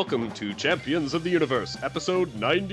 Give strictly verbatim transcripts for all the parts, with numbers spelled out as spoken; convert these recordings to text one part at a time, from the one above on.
welcome to Champions of the Universe, episode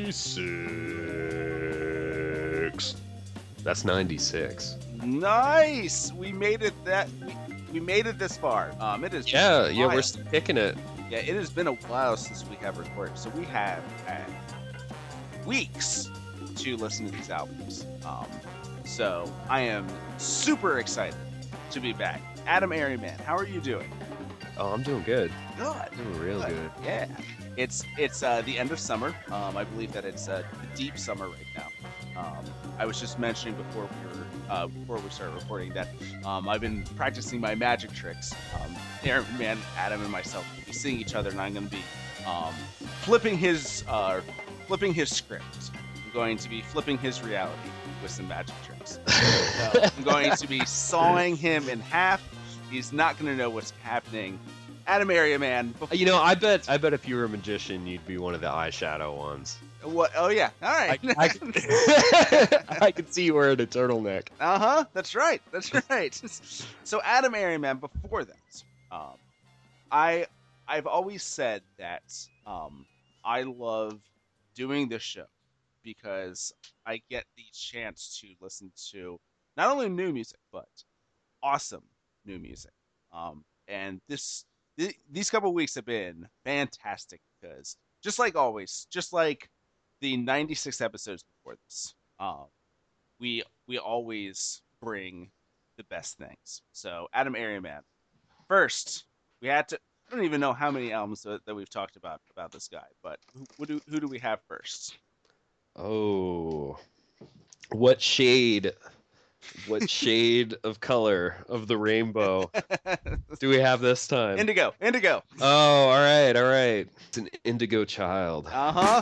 ninety-six. That's ninety-six. Nice! We made it that we, we made it this far. Um, it is Yeah, yeah, we're still kicking it. Yeah, it has been a while since we have recorded, so we have had weeks to listen to these albums. Um, so I am super excited to be back. Adam Airyman, how are you doing? Oh, I'm doing good. Good. I'm doing real good. good. Yeah. It's it's uh, the end of summer. Um, I believe that it's uh, deep summer right now. Um, I was just mentioning before we were uh, before we started recording that um, I've been practicing my magic tricks. Um, Airyman, Adam, and myself will be seeing each other, and I'm going to be um, flipping his uh, flipping his script. I'm going to be flipping his reality with some magic tricks. So I'm going to be sawing him in half. He's not going to know what's happening. Adam Airyman. Before... You know, I bet I bet if you were a magician, you'd be one of the eyeshadow ones. What? Oh yeah. All right. I, I, can, I can see you wearing a turtleneck. Uh huh. That's right. That's right. So Adam Airyman. Before that, um, I I've always said that um, I love doing this show because I get the chance to listen to not only new music but awesome new music. Um, and this th- these couple weeks have been fantastic because just like always, just like the ninety-six episodes before this, um, we we always bring the best things. So Adam Airyman, first we had to. I don't even know how many albums that, that we've talked about about this guy, but who, who do who do we have first? Oh, what shade? What shade of color of the rainbow do we have this time? Indigo, indigo. Oh, all right, all right. It's an indigo child. Uh huh.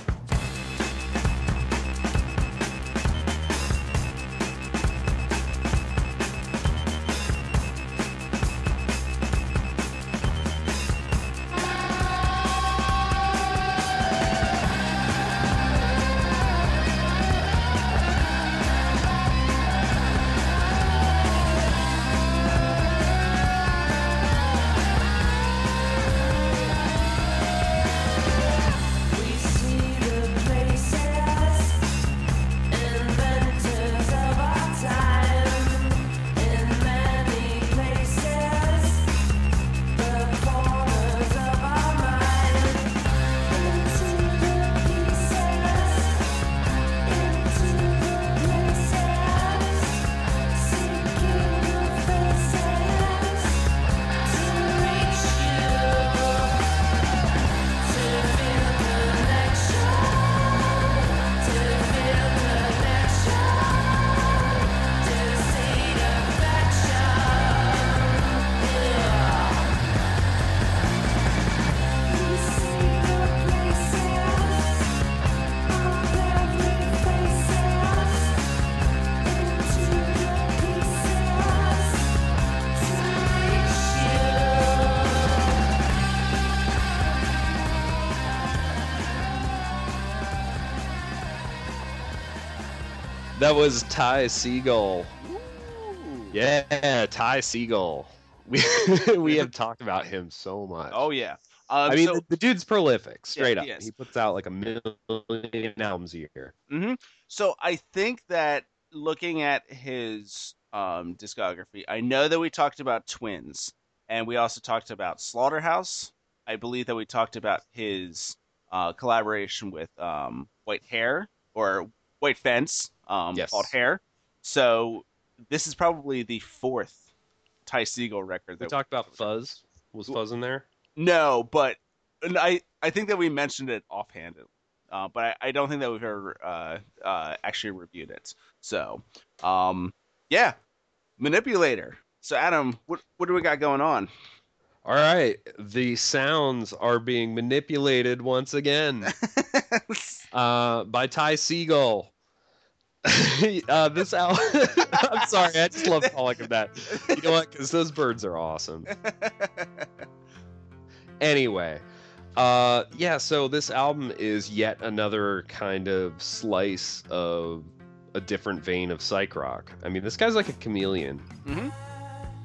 That was Ty Segall. Ooh. Yeah, Ty Segall. We we have talked about him so much. Oh yeah. Um, I mean, so, the, the dude's prolific, straight yeah, he up. is. He puts out like a million albums a year. Mm-hmm. So I think that looking at his um, discography, I know that we talked about Twins, and we also talked about Slaughterhouse. I believe that we talked about his uh, collaboration with um, White Hair or White Fence, um, Yes. called Hair. So this is probably the fourth Ty Segall record. We That talked about Fuzz. Was Fuzz in there? No, but and I, I think that we mentioned it offhanded, uh, but I, I don't think that we've ever uh, uh, actually reviewed it. So, um, yeah, Manipulator. So, Adam, what what do we got going on? All right, the sounds are being manipulated once again uh, by Ty Segall. uh, this album. I'm sorry, I just love calling him that. You know what? Because those birds are awesome. Anyway, uh, yeah. So this album is yet another kind of slice of a different vein of psych rock. I mean, this guy's like a chameleon. Mm-hmm.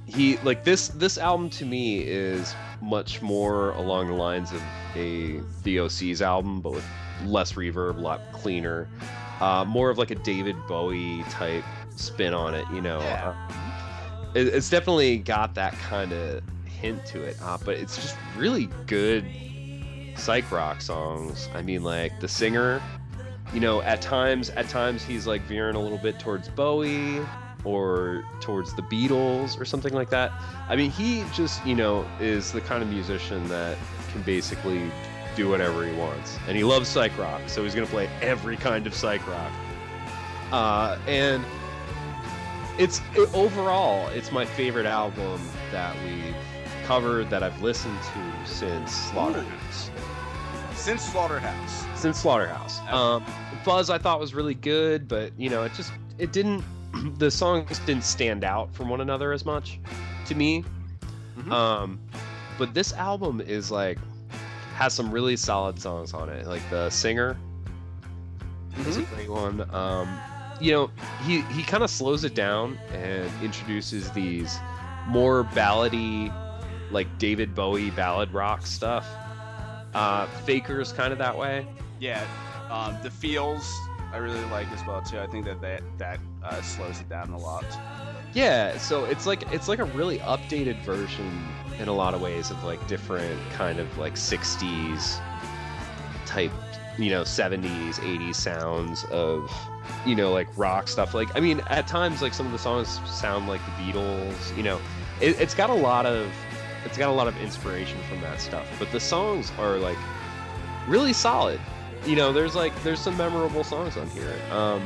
he like this this album to me is much more along the lines of a the O C's album, but with less reverb, a lot cleaner, uh, more of like a David Bowie type spin on it, you know. Yeah. Uh, it, it's definitely got that kind of hint to it, uh, but it's just really good psych rock songs. I mean, like the singer, you know, at times at times he's like veering a little bit towards Bowie or towards the Beatles or something like that. I mean, he just, you know, is the kind of musician that can basically do whatever he wants, and he loves psych rock, so he's gonna play every kind of psych rock. Uh, and it's it, overall, it's my favorite album that we've covered, that I've listened to since Slaughterhouse. Since Slaughterhouse. Since Slaughterhouse. Um, Buzz I thought was really good, but you know, it just it didn't. The songs didn't stand out from one another as much to me. Mm-hmm. Um, but this album is like has some really solid songs on it. Like the singer mm-hmm. is a great one. Um, you know, he he kind of slows it down and introduces these more ballady, like David Bowie ballad rock stuff. Uh, Faker's kind of that way. Yeah, um, the feels I really like as well too. I think that that, that uh, slows it down a lot. Yeah, so it's like it's like a really updated version in a lot of ways of like different kind of like sixties type, you know, seventies, eighties sounds of, you know, like rock stuff. Like, I mean, at times like some of the songs sound like the Beatles, you know. It, it's got a lot of it's got a lot of inspiration from that stuff, but the songs are like really solid. You know, there's like there's some memorable songs on here. Um,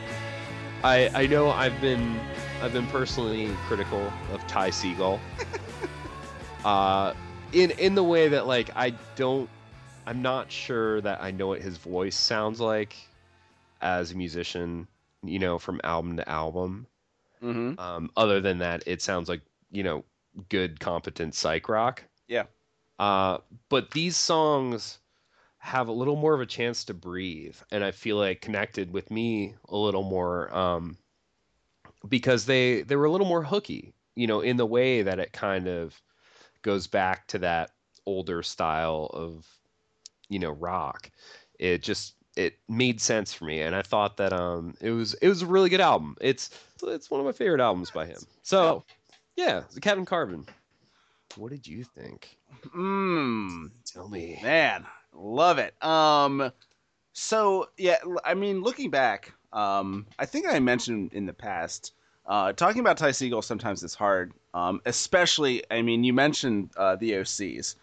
I I know I've been I've been personally critical of Ty Segall. uh, in in the way that like I don't I'm not sure that I know what his voice sounds like as a musician. You know, from album to album. Mm-hmm. Um, other than that, it sounds like, you know, good, competent psych rock. Yeah. Uh, but these songs have a little more of a chance to breathe, and I feel like connected with me a little more, um, because they they were a little more hooky, you know, in the way that it kind of goes back to that older style of, you know, rock. It just it made sense for me, and I thought that um it was it was a really good album. It's it's one of my favorite albums by him. So yeah, Kevin Carvin, what did you think? Mmm. Tell me, man. Love it. Um, so yeah, I mean, looking back, um, I think I mentioned in the past, uh, talking about Ty Segall sometimes is hard. Um, especially, I mean, you mentioned uh, the O Cs.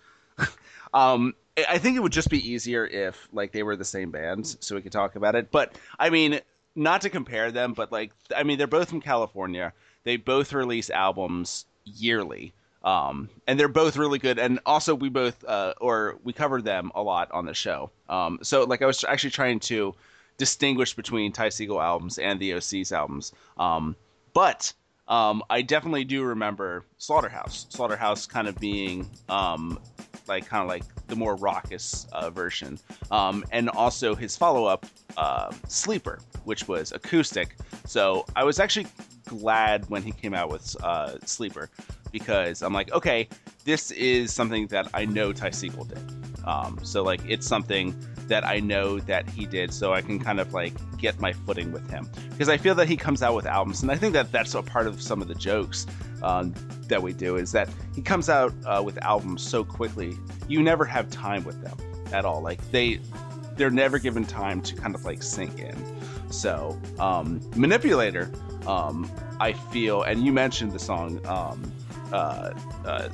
um, I think it would just be easier if like they were the same band, so we could talk about it. But I mean, not to compare them, but like, I mean, they're both from California. They both release albums yearly. Um, and they're both really good. And also we both, uh, or we covered them a lot on the show. Um, so like I was actually trying to distinguish between Ty Segall albums and the O C's albums. Um, but, um, I definitely do remember Slaughterhouse, Slaughterhouse kind of being, um, like kind of like the more raucous, uh, version. Um, and also his follow-up, uh, Sleeper, which was acoustic. So I was actually glad when he came out with, uh, Sleeper, because I'm like, okay, this is something that I know Ty Segall did. Um, so like, it's something that I know that he did, so I can kind of like get my footing with him. Because I feel that he comes out with albums, and I think that that's a part of some of the jokes um, that we do, is that he comes out uh, with albums so quickly, you never have time with them at all. Like they, they're never given time to kind of like sink in. So um, Manipulator, um, I feel, and you mentioned the song, um, uh, uh,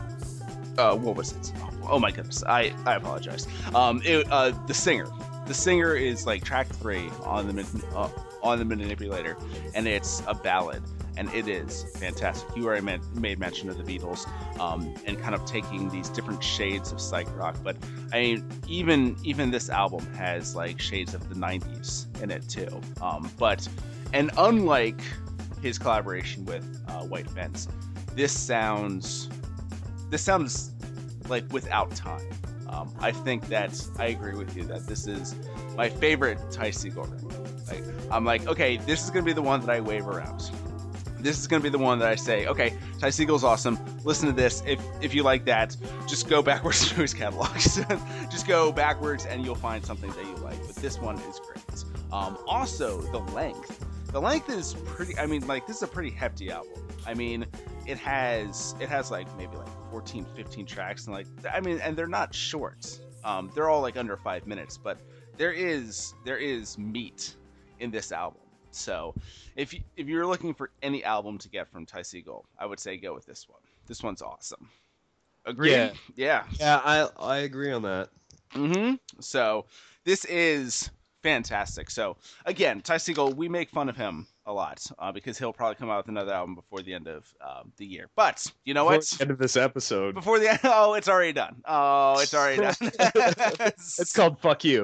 uh, what was it? Oh, oh my goodness, I, I apologize. Um, it, uh, the singer, the singer is like track three on the uh, on the Manipulator, and it's a ballad, and it is fantastic. You already made, made mention of the Beatles, um, and kind of taking these different shades of psych rock. But I mean, even even this album has like shades of the nineties in it too. Um, but and unlike his collaboration with uh, White Fence, this sounds this sounds like without time. Um, I think that I agree with you that this is my favorite Ty Segall record. Like, I'm like, okay, this is gonna be the one that I wave around. This is gonna be the one that I say, okay, Ty Seagull's awesome. Listen to this. If if you like that, just go backwards through his catalog. Just go backwards and you'll find something that you like. But this one is great. Um, also, the length. The length is pretty. I mean, like this is a pretty hefty album. I mean, it has it has like maybe like fourteen, fifteen tracks, and like I mean, and they're not short. Um, they're all like under five minutes, but there is there is meat in this album. So if you, if you're looking for any album to get from Ty Segall, I would say go with this one. This one's awesome. Agree? Yeah. Yeah. Yeah, I I agree on that. Mm-hmm. So this is fantastic. So again, Ty Segall, we make fun of him a lot uh, because he'll probably come out with another album before the end of um, the year. But you know Before what? the end of this episode. Before the end, oh, it's already done. Oh, it's already done. It's called Fuck You.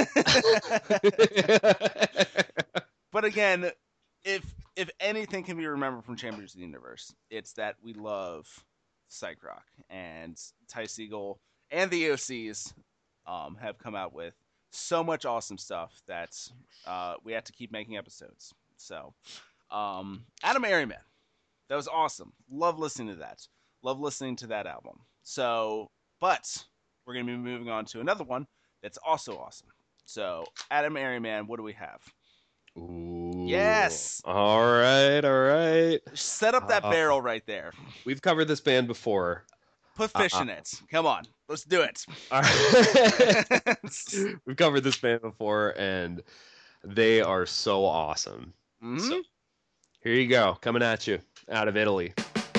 But again, if if anything can be remembered from Chambers of the Universe, it's that we love psych rock, and Ty Segall and the E O Cs um, have come out with so much awesome stuff that uh, we have to keep making episodes. So, um, Adam Merriman, that was awesome. Love listening to that. Love listening to that album. So, but we're gonna be moving on to another one that's also awesome. So, Adam Merriman, what do we have? Ooh. Yes. All right, all right. Set up that Uh, barrel right there. We've covered this band before. Put fish uh-uh. in it. Come on, let's do it. All right. We've covered this band before, and they are so awesome. Mhm. So, here you go, coming at you out of Italy.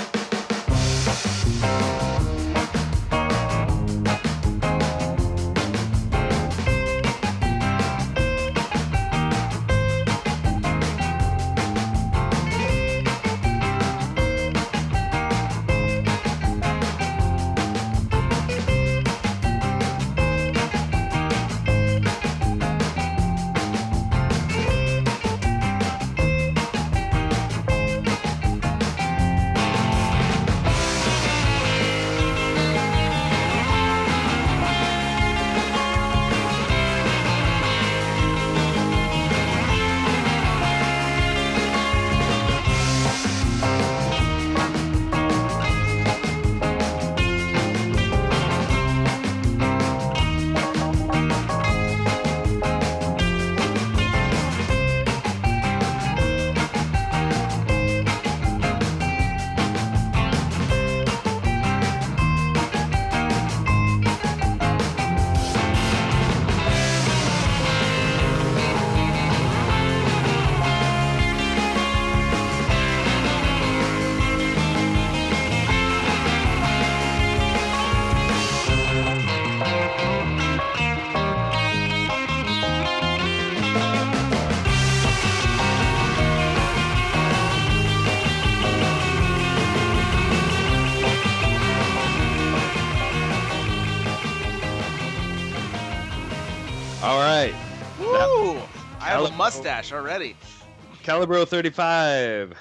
All right. Woo! I have a Calibro- mustache already. Calibro thirty-five.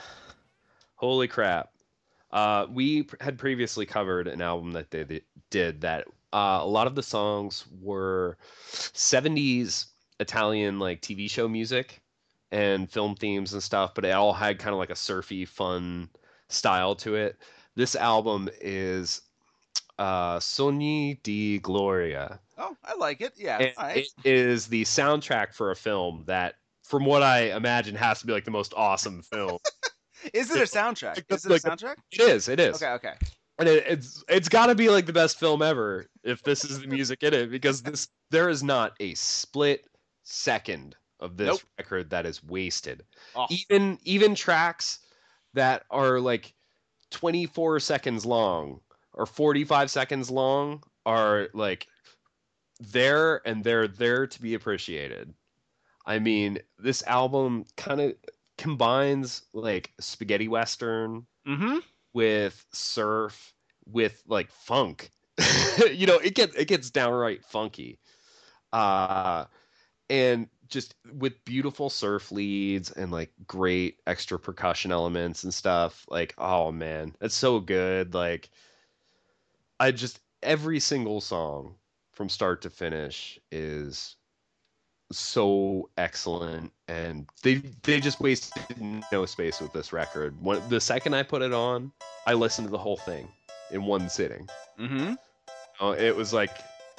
Holy crap. Uh, we pr- had previously covered an album that they, they did that uh, a lot of the songs were seventies Italian like T V show music and film themes and stuff, but it all had kind of like a surfy, fun style to it. This album is uh, Sogni di Gloria. Oh, I like it. Yeah. And All right. it is the soundtrack for a film that, from what I imagine, has to be like the most awesome film. Is it a soundtrack? like, Is it a like, soundtrack? It is. It is. Okay. Okay. And it, it's it's got to be like the best film ever if this is the music in it, because this there is not a split second of this Nope. record that is wasted. Oh, Even even tracks that are like twenty-four seconds long or forty-five seconds long are like there, and they're there to be appreciated. I mean, this album kind of combines like spaghetti western mm-hmm. with surf with like funk. You know, it gets it gets downright funky. Uh and just with beautiful surf leads and like great extra percussion elements and stuff. Like, oh man, that's so good. Like, I just every single song from start to finish is so excellent, and they they just wasted no space with this record. When the second I put it on, I listened to the whole thing in one sitting. Mm-hmm. Uh, it was like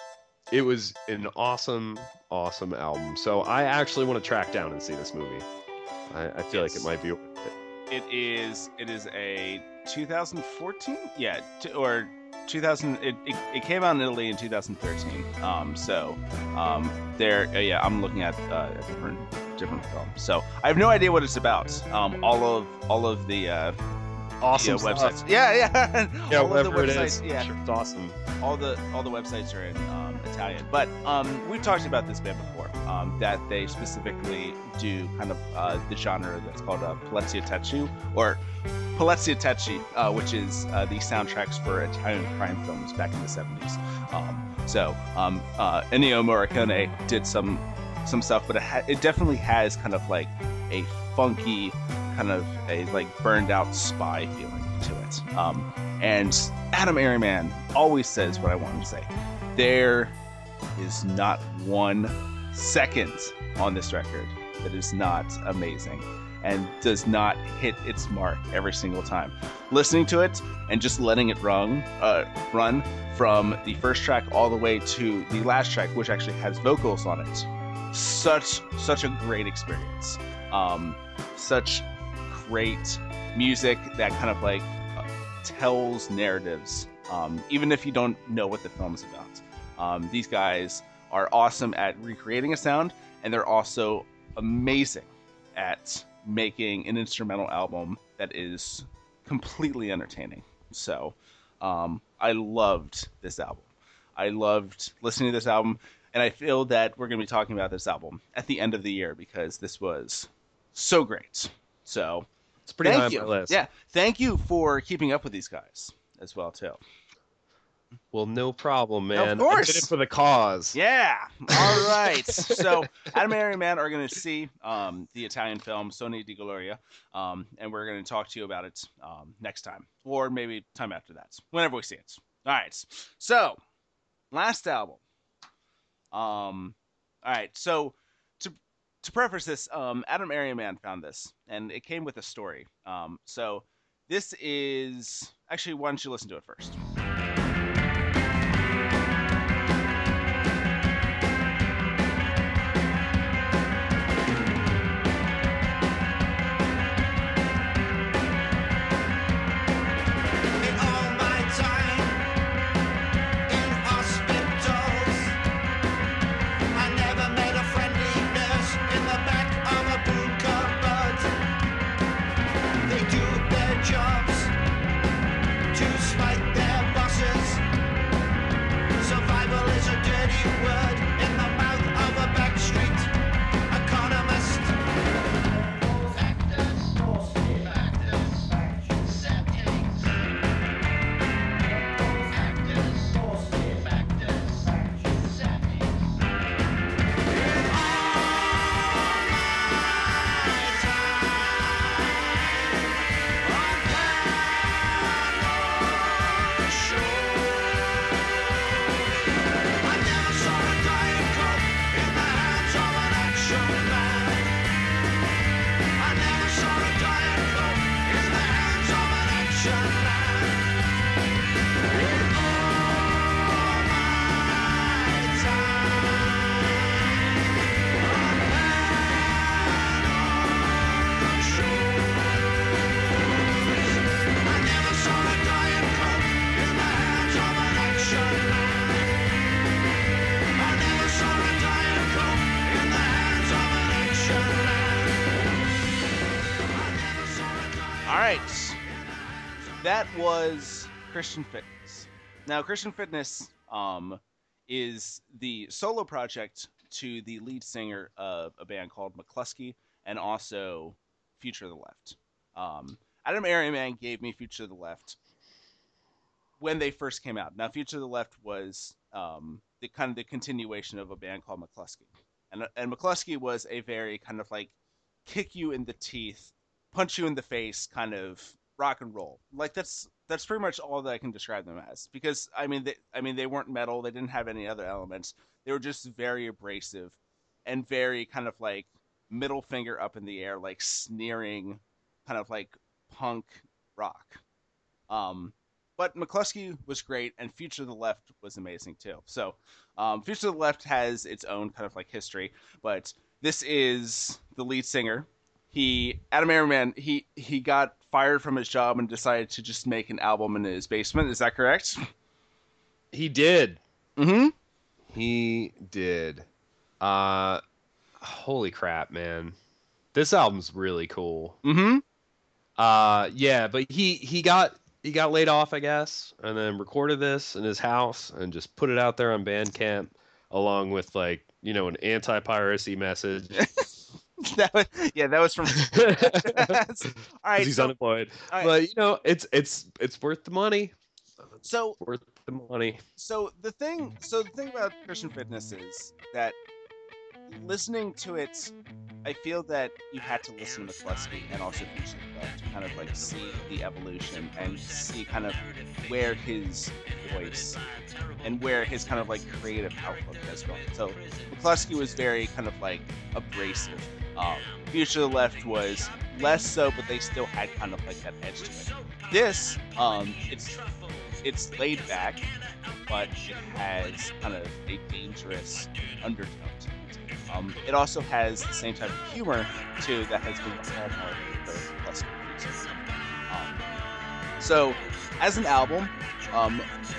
it was an awesome, awesome album. So I actually want to track down and see this movie. I, I feel Yes. like it might be worth it. It is. It is a two thousand fourteen. Yeah, t- or two thousand. It, it, it came out in Italy in two thousand thirteen. Um, so um, there. Uh, yeah, I'm looking at uh, a different different film. So I have no idea what it's about. Um, all of all of the uh, Awesome yeah, stuff. websites. Yeah, yeah. Yeah, all of the whatever it websites. is. Yeah, Sure, it's awesome. all the all the websites are in um, Italian, but um, we've talked about this band before. Um, that they specifically do kind of uh, the genre that's called uh, Poliziotteschi or Poliziotteschi, uh, which is uh, the soundtracks for Italian crime films back in the seventies. Um, so um, uh, Ennio Morricone did some some stuff, but it, ha- it definitely has kind of like a funky, kind of a like burned out spy feeling to it. Um, and Adam Merriman always says what I want him to say. There is not one second on this record that is not amazing and does not hit its mark every single time. Listening to it and just letting it run, uh, run from the first track all the way to the last track, which actually has vocals on it. Such such a great experience. Um, such great music that kind of like uh, tells narratives, um, even if you don't know what the film is about. Um, these guys are awesome at recreating a sound, and they're also amazing at making an instrumental album that is completely entertaining. So um, I loved this album. I loved listening to this album, and I feel that we're going to be talking about this album at the end of the year because this was so great. So It's pretty high thank on you. my list. Yeah, thank you for keeping up with these guys as well too. Well, no problem, man. course. I did it for the cause. Yeah. All right. So Adam and Merriman are going to see um, the Italian film Sogni di Gloria, um, and we're going to talk to you about it um, next time, or maybe time after that, whenever we see it. All right. So last album. Um. All right. So to to preface this, um, Adam Merriman found this, and it came with a story. Um. So this is actually, why don't you listen to it first? That was Christian Fitness. Now, Christian Fitness um, is the solo project to the lead singer of a band called McCluskey and also Future of the Left. Um, Adam Merriman gave me Future of the Left when they first came out. Now, Future of the Left was um, the kind of the continuation of a band called McCluskey. And, and McCluskey was a very kind of like kick you in the teeth, punch you in the face kind of rock and roll. Like that's that's pretty much all that I can describe them as. Because I mean they I mean they weren't metal, they didn't have any other elements. They were just very abrasive, and very kind of like middle finger up in the air, like sneering, kind of like punk rock. Um, but McCluskey was great, and Future to the Left was amazing too. So, um, Future to the Left has its own kind of like history, but this is the lead singer. He Adam Merriman. He he got fired from his job and decided to just make an album in his basement. Is that correct? He did. Mm-hmm. He did. Uh, holy crap, man! This album's really cool. Mm-hmm. Uh, yeah, but he he got he got laid off, I guess, and then recorded this in his house and just put it out there on Bandcamp, along with like you know an anti-piracy message. that was, yeah, that was from. All right, he's so, unemployed, all right. but you know it's it's it's worth the money. It's so worth the money. So the thing, so the thing about Christian Fitness is that listening to it, I feel that you had to listen to McCluskey and also Future to the Left to kind of like see the evolution and see kind of where his voice and where his kind of like creative outlook has gone. So McCluskey was very kind of like abrasive. Um, Future to the Left was less so, but they still had kind of like that edge to it. This, um, it's it's laid back, but it has kind of a dangerous undertone to it. Um, it also has the same type of humor too that has been the hallmark for classical music. Um, so, as an album, um,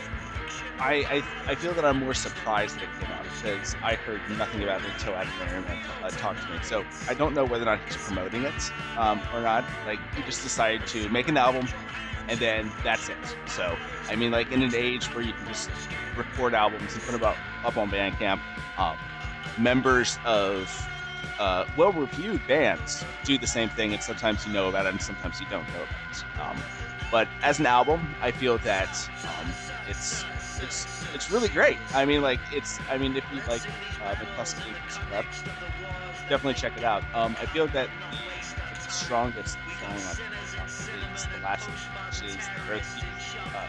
I, I I feel that I'm more surprised that it came out because I heard nothing about it until Adam Merriman uh, talked to me. So I don't know whether or not he's promoting it um, or not. Like he just decided to make an album, and then that's it. So I mean, like in an age where you can just record albums and put them up, up on Bandcamp, um, members of uh, well-reviewed bands do the same thing, and sometimes you know about it, and sometimes you don't know about it. Um, but as an album, I feel that um, it's it's it's really great. I mean, like it's I mean, if you like uh, the Cluster Club, definitely check it out. Um, I feel that the, the strongest song on it is the last one, which is the Earth uh,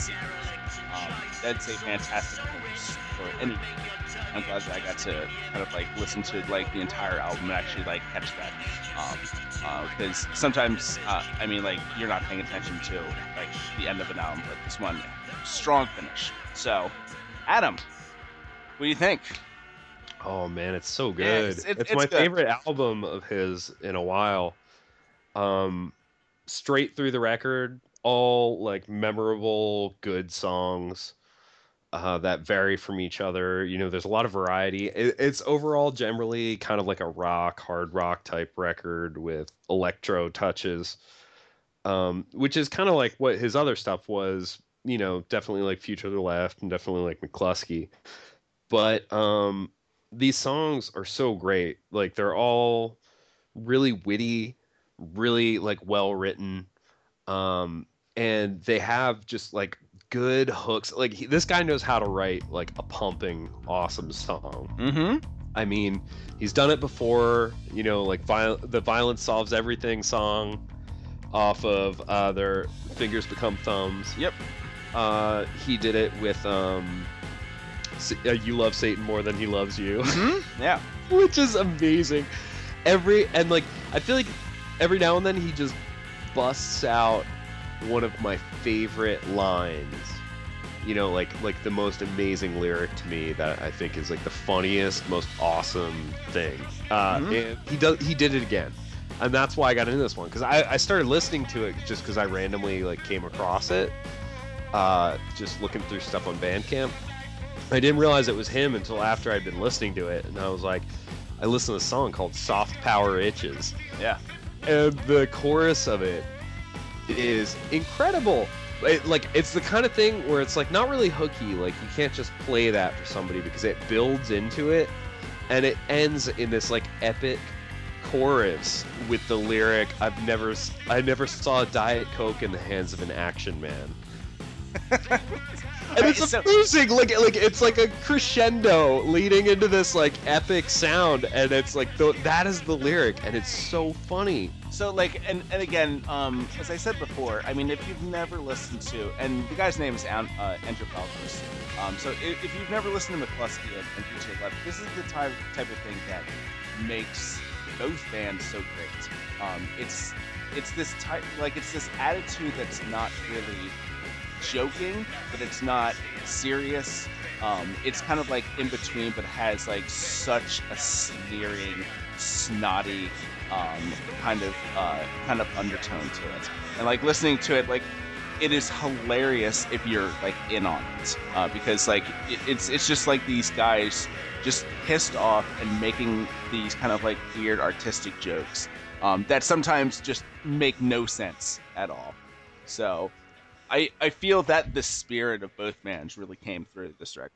um, That's a fantastic course for any. I'm glad that I got to kind of like listen to like the entire album and actually like catch that. Um, because uh, sometimes, uh, I mean, like you're not paying attention to like the end of an album, but this one, strong finish. So, Adam, what do you think? Oh man, it's so good. Yeah, it's, it's, it's, it's my good. favorite album of his in a while. Um, straight through the record, all like memorable, good songs. Uh, that vary from each other. You know, there's a lot of variety. It, it's overall generally kind of like a rock, hard rock type record with electro touches, um, which is kind of like what his other stuff was. You know, definitely like Future to the Left and definitely like McCluskey. But um, these songs are so great. Like they're all really witty, really like well written, um, and they have just like good hooks. Like he, this guy knows how to write like a pumping, awesome song. Mm-hmm. I mean, he's done it before. You know, like viol- the Violence Solves Everything song off of uh, their Fingers Become Thumbs. Yep. Uh, he did it with um, uh, You Love Satan More Than He Loves You. Mm-hmm. Yeah. Which is amazing. Every and like I feel like every now and then he just busts out one of my favorite lines. You know, like like the most amazing lyric to me that I think is like the funniest, most awesome thing. Uh, Mm-hmm. And he does he did it again, and that's why I got into this one because I, I started listening to it just because I randomly like came across it, uh, just looking through stuff on Bandcamp. I didn't realize it was him until after I'd been listening to it, and I was like, I listened to a song called "Soft Power Itches." Yeah. And the chorus of it is incredible. It, like it's the kind of thing where it's like not really hooky. Like you can't just play that for somebody because it builds into it, and it ends in this like epic chorus with the lyric, "I've never, I never saw a Diet Coke in the hands of an action man." And it's so, amazing, like like it's like a crescendo leading into this like epic sound, and it's like the, that is the lyric, and it's so funny. So like, and, and again, um, as I said before, I mean, if you've never listened to, and the guy's name is An- uh, Andrew Falkos, um, so if, if you've never listened to McCluskey and, and D J Left, this is the type type of thing that makes both bands so great. Um, it's it's this type, like it's this attitude that's not really joking, but it's not serious. Um, it's kind of like in between, but has like such a sneering, snotty um, kind of uh, kind of undertone to it. And like listening to it, like it is hilarious if you're like in on it, uh, because like it, it's it's just like these guys just pissed off and making these kind of like weird artistic jokes um, that sometimes just make no sense at all. So. I, I feel that the spirit of both bands really came through this record.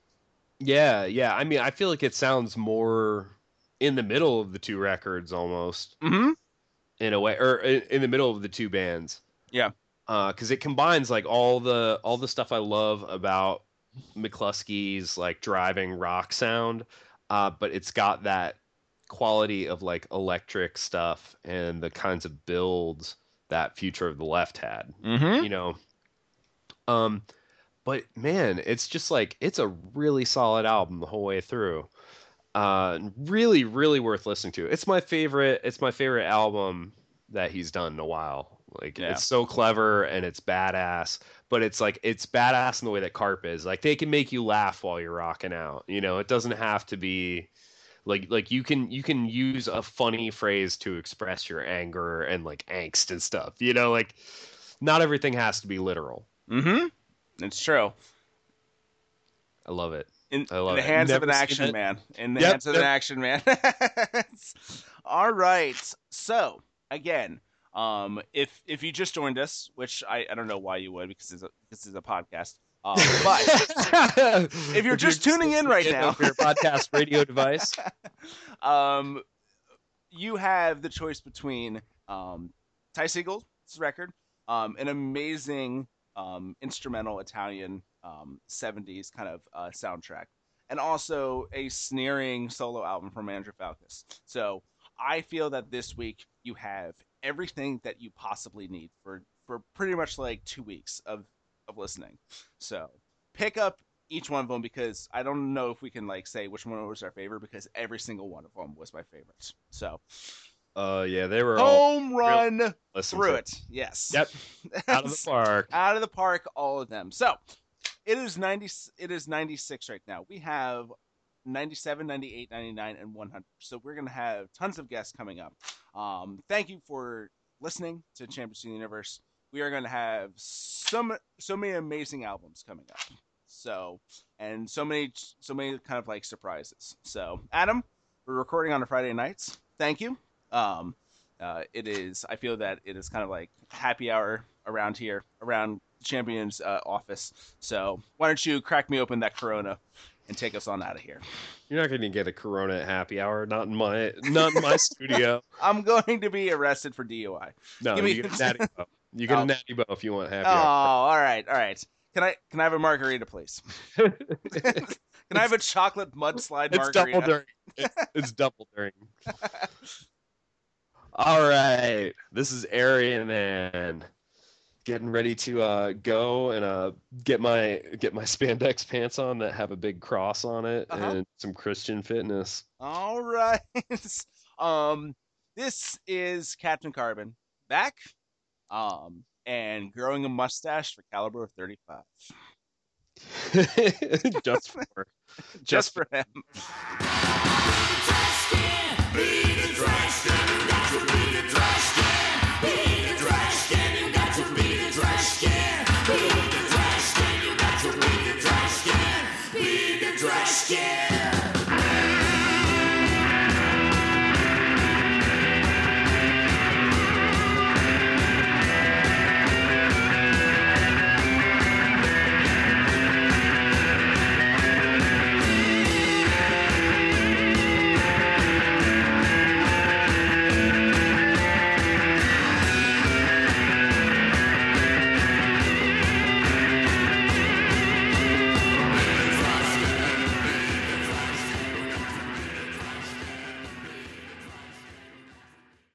Yeah, yeah. I mean, I feel like it sounds more in the middle of the two records almost. Mm-hmm. In a way, or in, in the middle of the two bands. Yeah. Uh, because it combines like all the all the stuff I love about McCluskey's like driving rock sound, uh, but it's got that quality of like electric stuff and the kinds of builds that Future of the Left had. Mm-hmm. You know. Um, but man, it's just like it's a really solid album the whole way through. Uh, really, really worth listening to. It's my favorite. It's my favorite album that he's done in a while. Like Yeah. it's so clever and it's badass, but it's like it's badass in the way that Carp is. Like they can make you laugh while you're rocking out. You know, it doesn't have to be like like you can you can use a funny phrase to express your anger and like angst and stuff. You know, like not everything has to be literal. Mm-hmm. It's true. I love it. In, I love in the it. hands Never of an seen action it. man. In the Yep, hands of yep. an action man. All right. So again, um, if if you just joined us, which I, I don't know why you would because it's a, this is a podcast. Um, but if you're just tuning in right now, your podcast radio device, um, you have the choice between um, Ty Segall's record, um, an amazing um, instrumental Italian um, seventies kind of uh, soundtrack, and also a sneering solo album from Andrew Falkos. So I feel that this week you have everything that you possibly need for, for pretty much like two weeks of, of listening. So pick up each one of them because I don't know if we can like say which one was our favorite because every single one of them was my favorite. So uh, yeah, they were all home run listen through to. it. Yes. Yep, out of the park. Out of the park, all of them. So it is ninety. It is ninety-six right now. We have ninety-seven, ninety-eight, ninety-nine, and one hundred. So we're gonna have tons of guests coming up. Um, thank you for listening to Champions of the Universe. We are gonna have some so many amazing albums coming up. So and so many so many kind of like surprises. So Adam, we're recording on a Friday nights. Thank you. Um, uh, it is. I feel that it is kind of like happy hour around here, around Champion's uh, office. So why don't you crack me open that Corona and take us on out of here? You're not going to get a Corona at happy hour. Not in my not in my studio. I'm going to be arrested for D U I. No, Give me- you get a natty bow. You get Oh. a natty bow if you want happy Oh, hour. all right, all right. Can I can I have a margarita, please? Can I have a chocolate mudslide It's double margarita? during. It's, it's double during. All right, this is Aryan Man, getting ready to uh, go and uh, get my get my spandex pants on that have a big cross on it Uh-huh. and some Christian fitness. All right. um, this is Captain Carbon back, um, and growing a mustache for caliber of thirty-five. Just for Just for him. Touchdown.